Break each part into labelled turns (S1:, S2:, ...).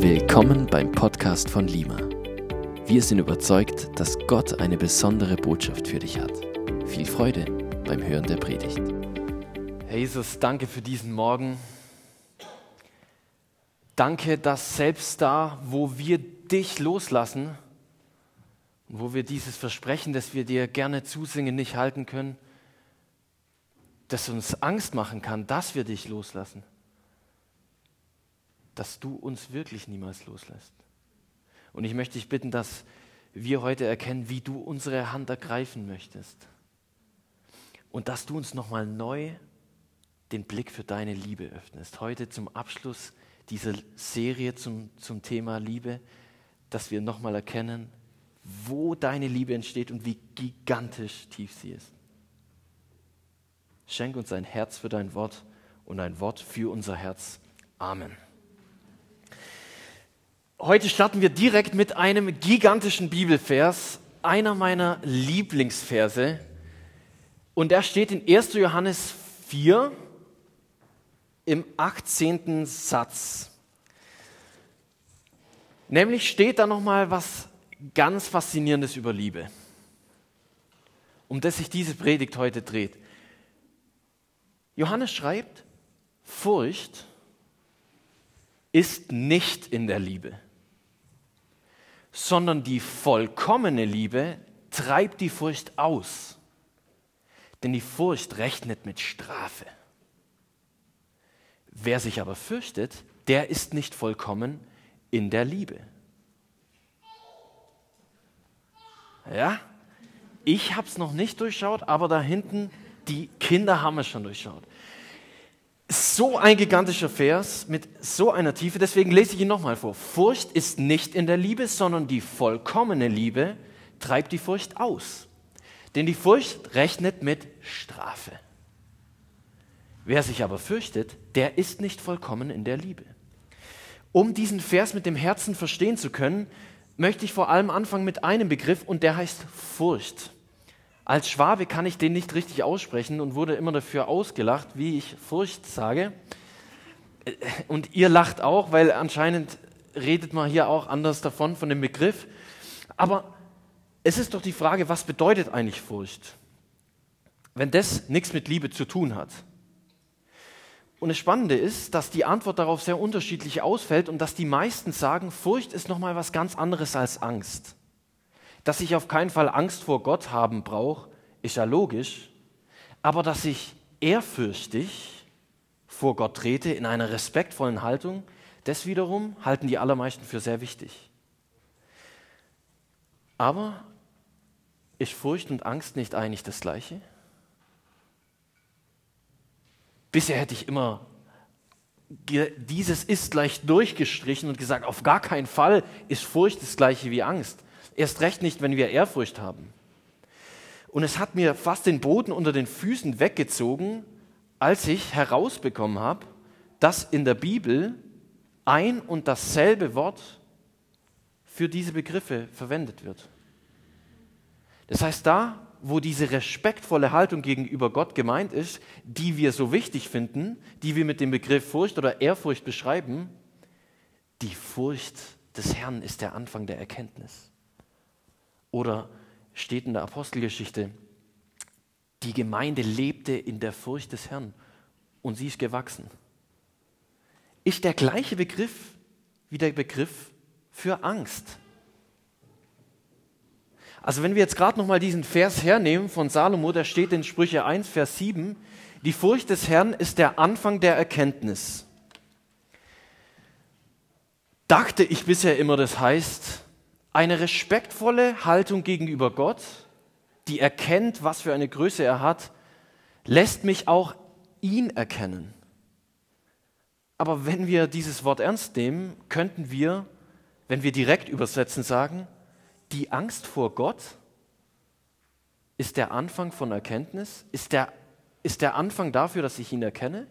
S1: Willkommen beim Podcast von Lima. Wir sind überzeugt, dass Gott eine besondere Botschaft für dich hat. Viel Freude beim Hören der Predigt.
S2: Herr Jesus, danke für diesen Morgen. Danke, dass selbst da, wo wir dich loslassen, wo wir dieses Versprechen, das wir dir gerne zusingen, nicht halten können, das uns Angst machen kann, dass wir dich loslassen, dass du uns wirklich niemals loslässt. Und ich möchte dich bitten, dass wir heute erkennen, wie du unsere Hand ergreifen möchtest. Und dass du uns nochmal neu den Blick für deine Liebe öffnest. Heute zum Abschluss dieser Serie zum Thema Liebe, dass wir nochmal erkennen, wo deine Liebe entsteht und wie gigantisch tief sie ist. Schenk uns ein Herz für dein Wort und ein Wort für unser Herz. Amen. Heute starten wir direkt mit einem gigantischen Bibelvers, einer meiner Lieblingsverse. Und der steht in 1. Johannes 4 im 18. Satz. Nämlich steht da nochmal was ganz Faszinierendes über Liebe, um das sich diese Predigt heute dreht. Johannes schreibt, Furcht ist nicht in der Liebe, sondern die vollkommene Liebe treibt die Furcht aus. Denn die Furcht rechnet mit Strafe. Wer sich aber fürchtet, der ist nicht vollkommen in der Liebe. Ja, ich habe es noch nicht durchschaut, aber da hinten, die Kinder haben es schon durchschaut. So ein gigantischer Vers mit so einer Tiefe, deswegen lese ich ihn nochmal vor. Furcht ist nicht in der Liebe, sondern die vollkommene Liebe treibt die Furcht aus. Denn die Furcht rechnet mit Strafe. Wer sich aber fürchtet, der ist nicht vollkommen in der Liebe. Um diesen Vers mit dem Herzen verstehen zu können, möchte ich vor allem anfangen mit einem Begriff und der heißt Furcht. Als Schwabe kann ich den nicht richtig aussprechen und wurde immer dafür ausgelacht, wie ich Furcht sage. Und ihr lacht auch, weil anscheinend redet man hier auch anders davon, von dem Begriff. Aber es ist doch die Frage, was bedeutet eigentlich Furcht, wenn das nichts mit Liebe zu tun hat? Und das Spannende ist, dass die Antwort darauf sehr unterschiedlich ausfällt und dass die meisten sagen, Furcht ist nochmal was ganz anderes als Angst. Dass ich auf keinen Fall Angst vor Gott haben brauche, ist ja logisch, aber dass ich ehrfürchtig vor Gott trete in einer respektvollen Haltung, das wiederum halten die allermeisten für sehr wichtig. Aber ist Furcht und Angst nicht eigentlich das Gleiche? Bisher hätte ich immer dieses ist gleich durchgestrichen und gesagt, auf gar keinen Fall ist Furcht das Gleiche wie Angst. Erst recht nicht, wenn wir Ehrfurcht haben. Und es hat mir fast den Boden unter den Füßen weggezogen, als ich herausbekommen habe, dass in der Bibel ein und dasselbe Wort für diese Begriffe verwendet wird. Das heißt, da, wo diese respektvolle Haltung gegenüber Gott gemeint ist, die wir so wichtig finden, die wir mit dem Begriff Furcht oder Ehrfurcht beschreiben, die Furcht des Herrn ist der Anfang der Erkenntnis. Oder steht in der Apostelgeschichte, die Gemeinde lebte in der Furcht des Herrn und sie ist gewachsen. Ist der gleiche Begriff wie der Begriff für Angst. Also wenn wir jetzt gerade nochmal diesen Vers hernehmen von Salomo, der steht in Sprüche 1, Vers 7, die Furcht des Herrn ist der Anfang der Erkenntnis. Dachte ich bisher immer, das heißt, eine respektvolle Haltung gegenüber Gott, die erkennt, was für eine Größe er hat, lässt mich auch ihn erkennen. Aber wenn wir dieses Wort ernst nehmen, könnten wir, wenn wir direkt übersetzen, sagen, die Angst vor Gott ist der Anfang von Erkenntnis, ist der Anfang dafür, dass ich ihn erkenne?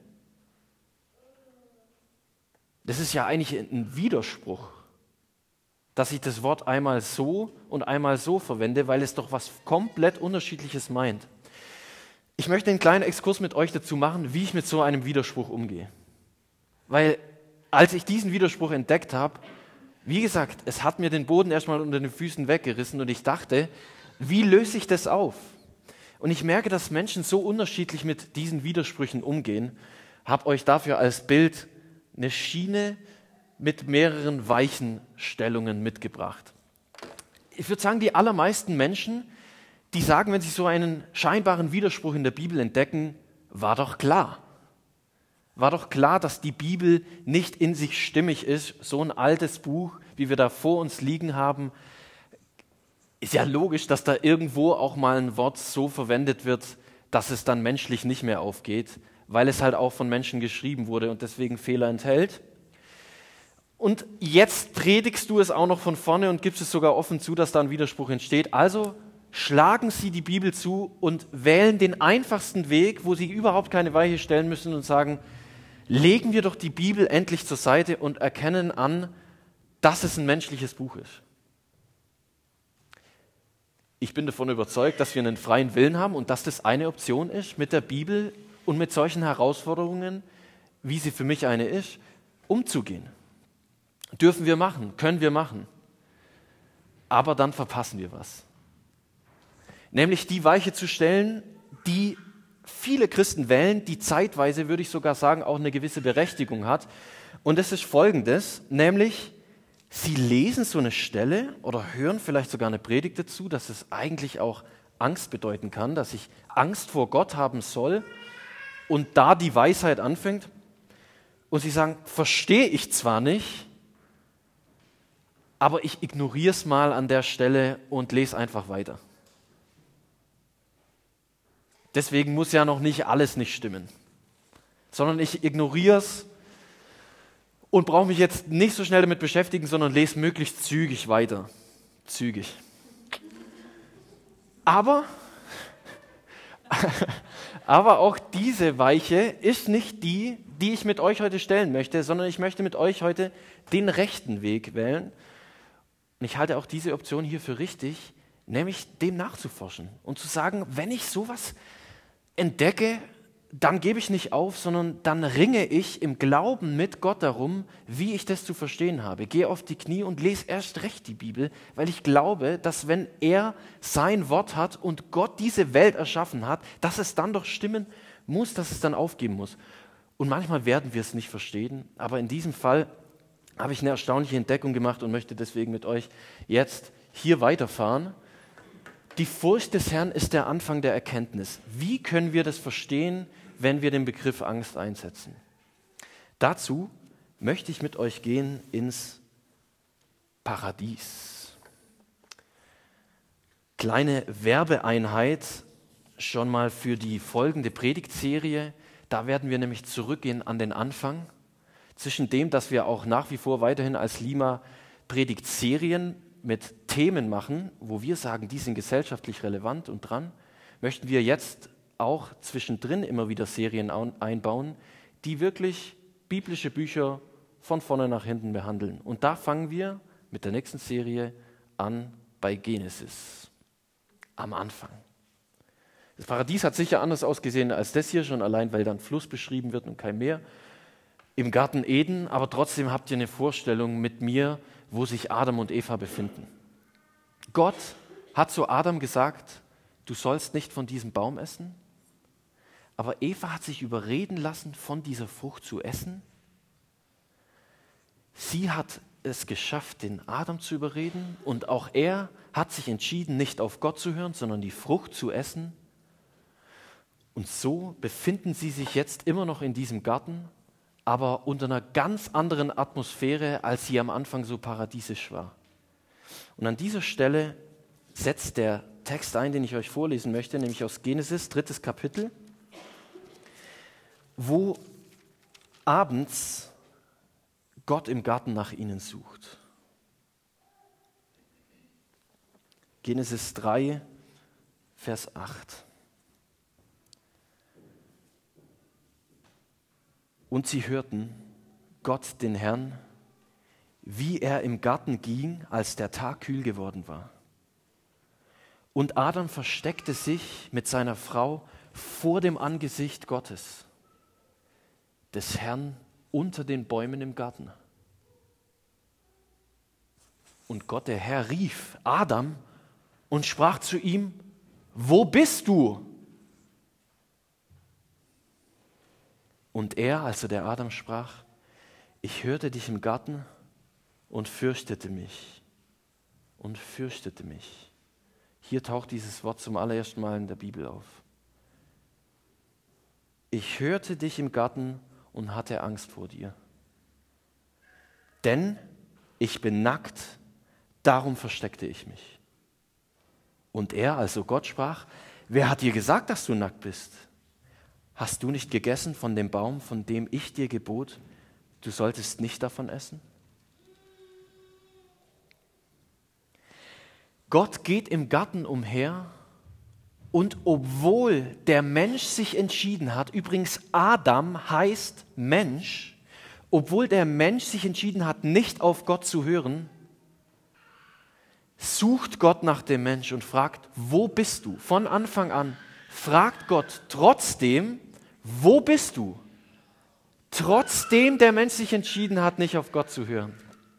S2: Das ist ja eigentlich ein Widerspruch, dass ich das Wort einmal so und einmal so verwende, weil es doch was komplett Unterschiedliches meint. Ich möchte einen kleinen Exkurs mit euch dazu machen, wie ich mit so einem Widerspruch umgehe. Weil als ich diesen Widerspruch entdeckt habe, Wie gesagt, es hat mir den Boden erstmal unter den Füßen weggerissen und ich dachte, wie löse ich das auf? Und ich merke, dass Menschen so unterschiedlich mit diesen Widersprüchen umgehen. Habe euch dafür als Bild eine Schiene mit mehreren Weichenstellungen mitgebracht. Ich würde sagen, die allermeisten Menschen, die sagen, wenn sie so einen scheinbaren Widerspruch in der Bibel entdecken, war doch klar. War doch klar, dass die Bibel nicht in sich stimmig ist. So ein altes Buch, wie wir da vor uns liegen haben, ist ja logisch, dass da irgendwo auch mal ein Wort so verwendet wird, dass es dann menschlich nicht mehr aufgeht, weil es halt auch von Menschen geschrieben wurde und deswegen Fehler enthält. Und jetzt predigst du es auch noch von vorne und gibst es sogar offen zu, dass da ein Widerspruch entsteht. Also schlagen Sie die Bibel zu und wählen den einfachsten Weg, wo Sie überhaupt keine Weiche stellen müssen und sagen, legen wir doch die Bibel endlich zur Seite und erkennen an, dass es ein menschliches Buch ist. Ich bin davon überzeugt, dass wir einen freien Willen haben und dass das eine Option ist, mit der Bibel und mit solchen Herausforderungen, wie sie für mich eine ist, umzugehen. Dürfen wir machen, können wir machen. Aber dann verpassen wir was. Nämlich die Weiche zu stellen, die viele Christen wählen, die zeitweise, würde ich sogar sagen, auch eine gewisse Berechtigung hat. Und das ist Folgendes, nämlich sie lesen so eine Stelle oder hören vielleicht sogar eine Predigt dazu, dass es eigentlich auch Angst bedeuten kann, dass ich Angst vor Gott haben soll und da die Weisheit anfängt. Und sie sagen, verstehe ich zwar nicht, aber ich ignoriere es mal an der Stelle und lese einfach weiter. Deswegen muss ja noch nicht alles nicht stimmen, sondern ich ignoriere es und brauche mich jetzt nicht so schnell damit beschäftigen, sondern lese möglichst zügig weiter. Zügig. Aber auch diese Weiche ist nicht die, die ich mit euch heute stellen möchte, sondern ich möchte mit euch heute den rechten Weg wählen. Und ich halte auch diese Option hier für richtig, nämlich dem nachzuforschen und zu sagen, wenn ich sowas entdecke, dann gebe ich nicht auf, sondern dann ringe ich im Glauben mit Gott darum, wie ich das zu verstehen habe. Gehe auf die Knie und lese erst recht die Bibel, weil ich glaube, dass wenn er sein Wort hat und Gott diese Welt erschaffen hat, dass es dann doch stimmen muss, dass es dann aufgeben muss. Und manchmal werden wir es nicht verstehen, aber in diesem Fall habe ich eine erstaunliche Entdeckung gemacht und möchte deswegen mit euch jetzt hier weiterfahren. Die Furcht des Herrn ist der Anfang der Erkenntnis. Wie können wir das verstehen, wenn wir den Begriff Angst einsetzen? Dazu möchte ich mit euch gehen ins Paradies. Kleine Werbeeinheit schon mal für die folgende Predigtserie. Da werden wir nämlich zurückgehen an den Anfang. Zwischen dem, dass wir auch nach wie vor weiterhin als Lima Predigtserien mit Themen machen, wo wir sagen, die sind gesellschaftlich relevant und dran, möchten wir jetzt auch zwischendrin immer wieder Serien einbauen, die wirklich biblische Bücher von vorne nach hinten behandeln. Und da fangen wir mit der nächsten Serie an bei Genesis, am Anfang. Das Paradies hat sicher anders ausgesehen als das hier, schon allein, weil da ein Fluss beschrieben wird und kein Meer. Im Garten Eden, aber trotzdem habt ihr eine Vorstellung mit mir, wo sich Adam und Eva befinden. Gott hat zu Adam gesagt, du sollst nicht von diesem Baum essen, aber Eva hat sich überreden lassen, von dieser Frucht zu essen. Sie hat es geschafft, den Adam zu überreden und auch er hat sich entschieden, nicht auf Gott zu hören, sondern die Frucht zu essen. Und so befinden sie sich jetzt immer noch in diesem Garten, aber unter einer ganz anderen Atmosphäre, als sie am Anfang so paradiesisch war. Und an dieser Stelle setzt der Text ein, den ich euch vorlesen möchte, nämlich aus Genesis, 3. Kapitel, wo abends Gott im Garten nach ihnen sucht. Genesis 3, Vers 8. Und sie hörten Gott, den Herrn, wie er im Garten ging, als der Tag kühl geworden war. Und Adam versteckte sich mit seiner Frau vor dem Angesicht Gottes, des Herrn, unter den Bäumen im Garten. Und Gott, der Herr, rief Adam und sprach zu ihm: Wo bist du? Und er, also der Adam, sprach: Ich hörte dich im Garten und fürchtete mich. Und fürchtete mich. Hier taucht dieses Wort zum allerersten Mal in der Bibel auf. Ich hörte dich im Garten und hatte Angst vor dir. Denn ich bin nackt, darum versteckte ich mich. Und er, also Gott, sprach: Wer hat dir gesagt, dass du nackt bist? Hast du nicht gegessen von dem Baum, von dem ich dir gebot, du solltest nicht davon essen? Gott geht im Garten umher und obwohl der Mensch sich entschieden hat, übrigens Adam heißt Mensch, obwohl der Mensch sich entschieden hat, nicht auf Gott zu hören, sucht Gott nach dem Mensch und fragt: Wo bist du? Von Anfang an fragt Gott trotzdem: Wo bist du? Trotzdem der Mensch sich entschieden hat, nicht auf Gott zu hören.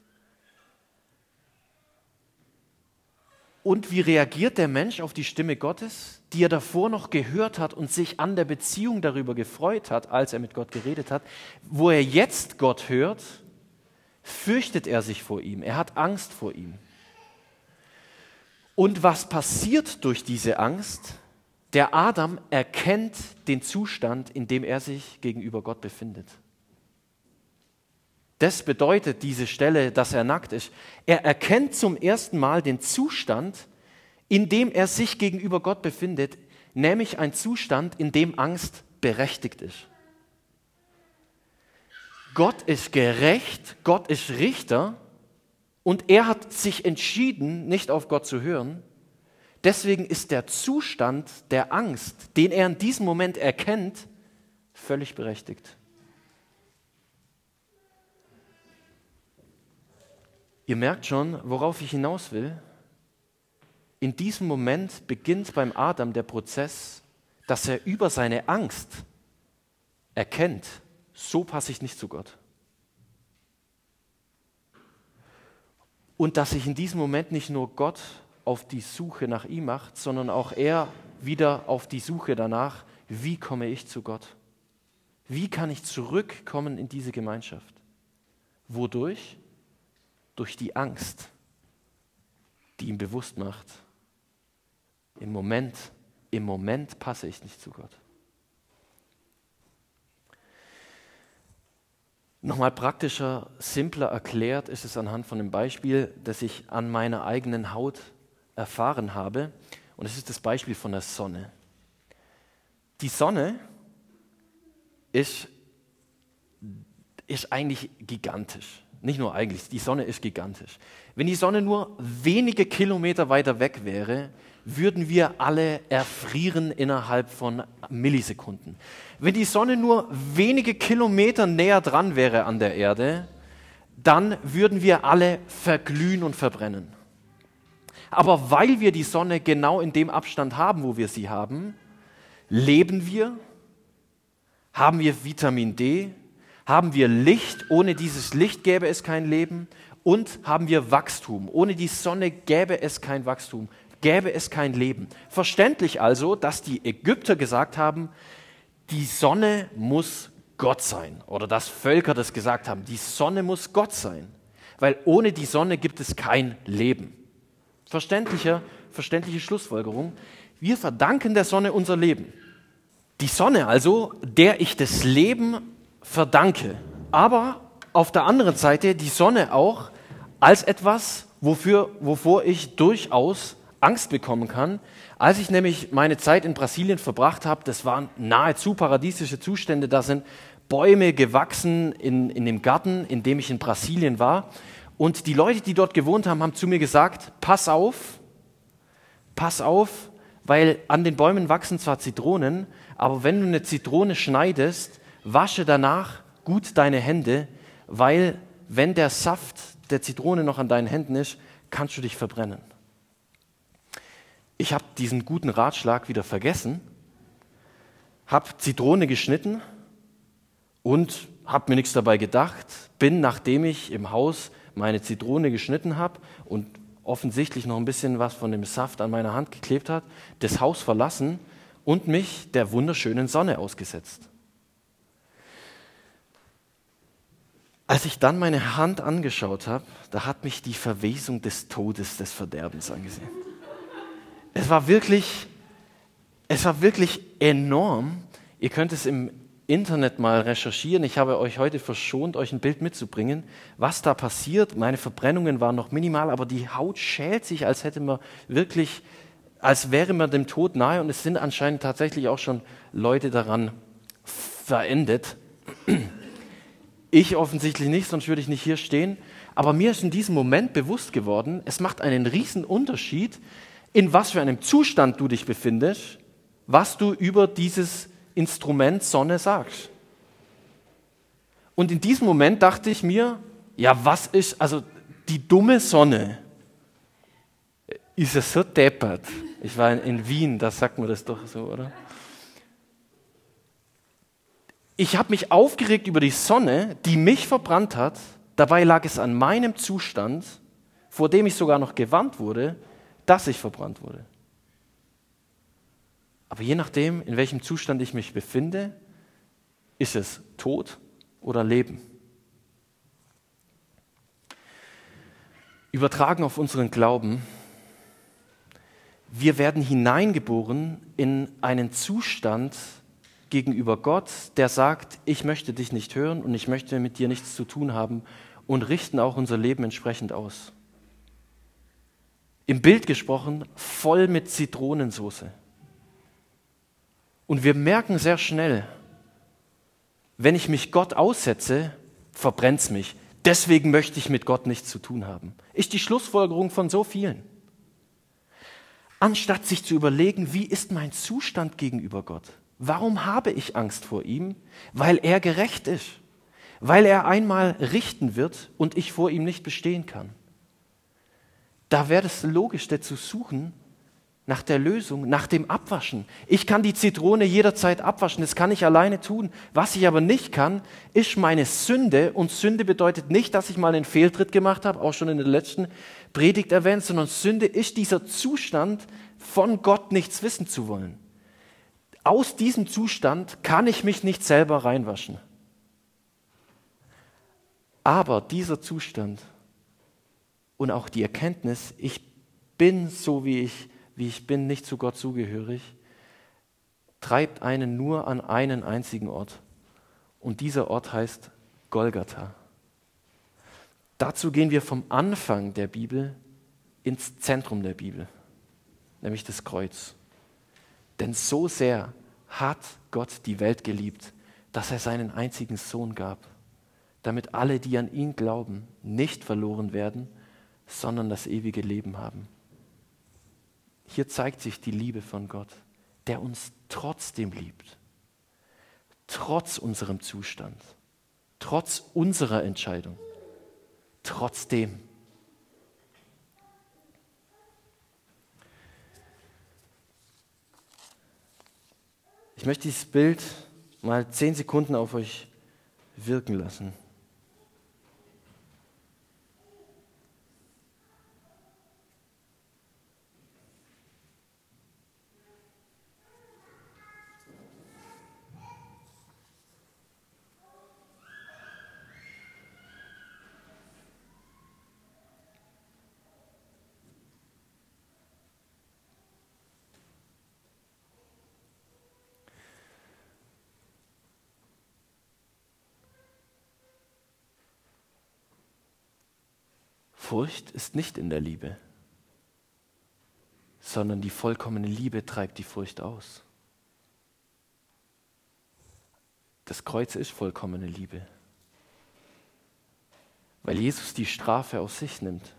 S2: Und wie reagiert der Mensch auf die Stimme Gottes, die er davor noch gehört hat und sich an der Beziehung darüber gefreut hat, als er mit Gott geredet hat? Wo er jetzt Gott hört, fürchtet er sich vor ihm. Er hat Angst vor ihm. Und was passiert durch diese Angst? Der Adam erkennt den Zustand, in dem er sich gegenüber Gott befindet. Das bedeutet diese Stelle, dass er nackt ist. Er erkennt zum ersten Mal den Zustand, in dem er sich gegenüber Gott befindet, nämlich ein Zustand, in dem Angst berechtigt ist. Gott ist gerecht, Gott ist Richter und er hat sich entschieden, nicht auf Gott zu hören. Deswegen ist der Zustand der Angst, den er in diesem Moment erkennt, völlig berechtigt. Ihr merkt schon, worauf ich hinaus will. In diesem Moment beginnt beim Adam der Prozess, dass er über seine Angst erkennt: So passe ich nicht zu Gott. Und dass sich in diesem Moment nicht nur Gott auf die Suche nach ihm macht, sondern auch er wieder auf die Suche danach: Wie komme ich zu Gott? Wie kann ich zurückkommen in diese Gemeinschaft? Wodurch? Durch die Angst, die ihm bewusst macht: Im Moment passe ich nicht zu Gott. Nochmal praktischer, simpler erklärt ist es anhand von einem Beispiel, das ich an meiner eigenen Haut erfahren habe. Und es ist das Beispiel von der Sonne. Die Sonne ist eigentlich gigantisch. Nicht nur eigentlich, die Sonne ist gigantisch. Wenn die Sonne nur wenige Kilometer weiter weg wäre, würden wir alle erfrieren innerhalb von Millisekunden. Wenn die Sonne nur wenige Kilometer näher dran wäre an der Erde, dann würden wir alle verglühen und verbrennen. Aber weil wir die Sonne genau in dem Abstand haben, wo wir sie haben, leben wir, haben wir Vitamin D, haben wir Licht, ohne dieses Licht gäbe es kein Leben, und haben wir Wachstum. Ohne die Sonne gäbe es kein Wachstum, gäbe es kein Leben. Verständlich also, dass die Ägypter gesagt haben, die Sonne muss Gott sein. Oder dass Völker das gesagt haben, die Sonne muss Gott sein. Weil ohne die Sonne gibt es kein Leben. Verständliche Schlussfolgerung. Wir verdanken der Sonne unser Leben. Die Sonne also, der ich das Leben verdanke. Aber auf der anderen Seite die Sonne auch als etwas, wovor ich durchaus Angst bekommen kann. Als ich nämlich meine Zeit in Brasilien verbracht habe, das waren nahezu paradiesische Zustände, da sind Bäume gewachsen in dem Garten, in dem ich in Brasilien war. Und die Leute, die dort gewohnt haben, haben zu mir gesagt: Pass auf, weil an den Bäumen wachsen zwar Zitronen, aber wenn du eine Zitrone schneidest, wasche danach gut deine Hände, weil wenn der Saft der Zitrone noch an deinen Händen ist, kannst du dich verbrennen. Ich habe diesen guten Ratschlag wieder vergessen, habe Zitrone geschnitten und habe mir nichts dabei gedacht, bin, nachdem ich im Haus meine Zitrone geschnitten habe und offensichtlich noch ein bisschen was von dem Saft an meiner Hand geklebt hat, das Haus verlassen und mich der wunderschönen Sonne ausgesetzt. Als ich dann meine Hand angeschaut habe, da hat mich die Verwesung des Todes, des Verderbens angesehen. Es war wirklich enorm. Ihr könnt es im Internet mal recherchieren. Ich habe euch heute verschont, euch ein Bild mitzubringen, was da passiert. Meine Verbrennungen waren noch minimal, aber die Haut schält sich, als wäre man dem Tod nahe, und es sind anscheinend tatsächlich auch schon Leute daran verendet. Ich offensichtlich nicht, sonst würde ich nicht hier stehen. Aber mir ist in diesem Moment bewusst geworden, es macht einen riesen Unterschied, in was für einem Zustand du dich befindest, was du über dieses Instrument Sonne sagst. Und in diesem Moment dachte ich mir, ja, was ist, also die dumme Sonne, ist es so deppert. Ich war in Wien, da sagt man das doch so, oder? Ich habe mich aufgeregt über die Sonne, die mich verbrannt hat. Dabei lag es an meinem Zustand, vor dem ich sogar noch gewarnt wurde, dass ich verbrannt wurde. Aber je nachdem, in welchem Zustand ich mich befinde, ist es Tod oder Leben. Übertragen auf unseren Glauben: Wir werden hineingeboren in einen Zustand gegenüber Gott, der sagt, ich möchte dich nicht hören und ich möchte mit dir nichts zu tun haben, und richten auch unser Leben entsprechend aus. Im Bild gesprochen, voll mit Zitronensoße. Und wir merken sehr schnell, wenn ich mich Gott aussetze, verbrennt es mich. Deswegen möchte ich mit Gott nichts zu tun haben. Ist die Schlussfolgerung von so vielen. Anstatt sich zu überlegen, wie ist mein Zustand gegenüber Gott? Warum habe ich Angst vor ihm? Weil er gerecht ist. Weil er einmal richten wird und ich vor ihm nicht bestehen kann. Da wäre es logisch, zu suchen nach der Lösung, nach dem Abwaschen. Ich kann die Zitrone jederzeit abwaschen, das kann ich alleine tun. Was ich aber nicht kann, ist meine Sünde. Und Sünde bedeutet nicht, dass ich mal einen Fehltritt gemacht habe, auch schon in der letzten Predigt erwähnt, sondern Sünde ist dieser Zustand, von Gott nichts wissen zu wollen. Aus diesem Zustand kann ich mich nicht selber reinwaschen. Aber dieser Zustand und auch die Erkenntnis, ich bin so, wie ich bin, nicht zu Gott zugehörig, treibt einen nur an einen einzigen Ort. Und dieser Ort heißt Golgatha. Dazu gehen wir vom Anfang der Bibel ins Zentrum der Bibel, nämlich das Kreuz. Denn so sehr hat Gott die Welt geliebt, dass er seinen einzigen Sohn gab, damit alle, die an ihn glauben, nicht verloren werden, sondern das ewige Leben haben. Hier zeigt sich die Liebe von Gott, der uns trotzdem liebt, trotz unserem Zustand, trotz unserer Entscheidung, trotzdem. Ich möchte dieses Bild mal 10 Sekunden auf euch wirken lassen. Furcht ist nicht in der Liebe, sondern die vollkommene Liebe treibt die Furcht aus. Das Kreuz ist vollkommene Liebe, weil Jesus die Strafe auf sich nimmt.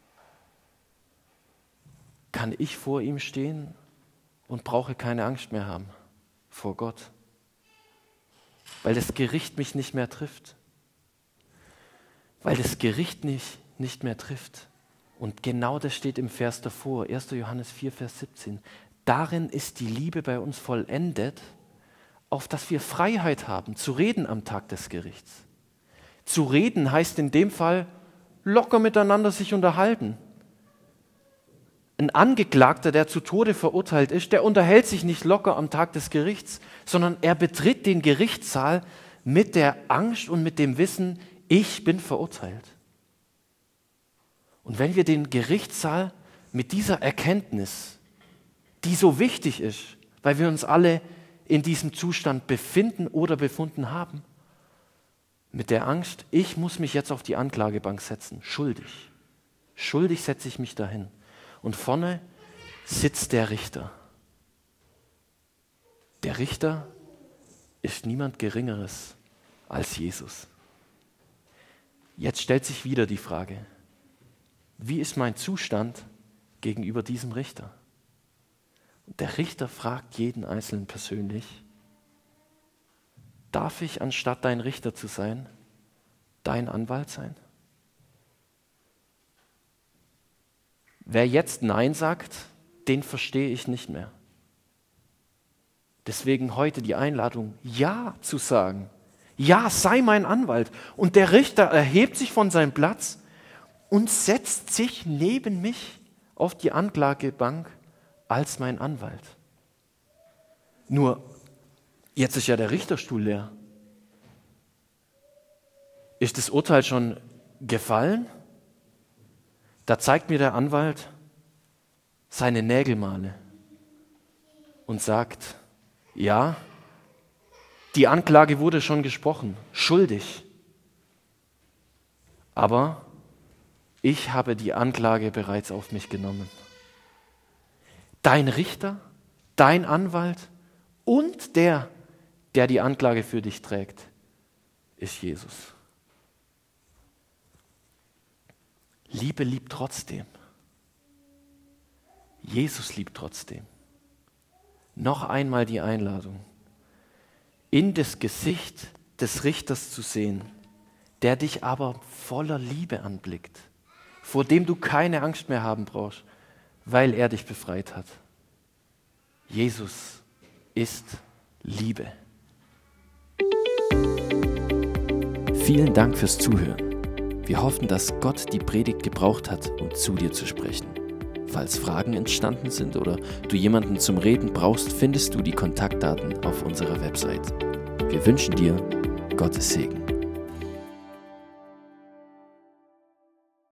S2: Kann ich vor ihm stehen und brauche keine Angst mehr haben vor Gott, weil das Gericht mich nicht mehr trifft, weil das Gericht nicht mehr trifft. Und genau das steht im Vers davor, 1. Johannes 4, Vers 17. Darin ist die Liebe bei uns vollendet, auf dass wir Freiheit haben, zu reden am Tag des Gerichts. Zu reden heißt in dem Fall locker miteinander sich unterhalten. Ein Angeklagter, der zu Tode verurteilt ist, der unterhält sich nicht locker am Tag des Gerichts, sondern er betritt den Gerichtssaal mit der Angst und mit dem Wissen, ich bin verurteilt. Und wenn wir den Gerichtssaal mit dieser Erkenntnis, die so wichtig ist, weil wir uns alle in diesem Zustand befinden oder befunden haben, mit der Angst, ich muss mich jetzt auf die Anklagebank setzen, schuldig. Schuldig setze ich mich dahin. Und vorne sitzt der Richter. Der Richter ist niemand Geringeres als Jesus. Jetzt stellt sich wieder die Frage, wie ist mein Zustand gegenüber diesem Richter? Und der Richter fragt jeden Einzelnen persönlich, darf ich, anstatt dein Richter zu sein, dein Anwalt sein? Wer jetzt Nein sagt, den verstehe ich nicht mehr. Deswegen heute die Einladung, Ja zu sagen. Ja, sei mein Anwalt. Und der Richter erhebt sich von seinem Platz und setzt sich neben mich auf die Anklagebank als mein Anwalt. Nur, jetzt ist ja der Richterstuhl leer. Ist das Urteil schon gefallen? Da zeigt mir der Anwalt seine Nägelmale und sagt, ja, die Anklage wurde schon gesprochen, schuldig. Aber ich habe die Anklage bereits auf mich genommen. Dein Richter, dein Anwalt und der die Anklage für dich trägt, ist Jesus. Liebe liebt trotzdem. Jesus liebt trotzdem. Noch einmal die Einladung, in das Gesicht des Richters zu sehen, der dich aber voller Liebe anblickt, vor dem du keine Angst mehr haben brauchst, weil er dich befreit hat. Jesus ist Liebe.
S1: Vielen Dank fürs Zuhören. Wir hoffen, dass Gott die Predigt gebraucht hat, um zu dir zu sprechen. Falls Fragen entstanden sind oder du jemanden zum Reden brauchst, findest du die Kontaktdaten auf unserer Website. Wir wünschen dir Gottes Segen.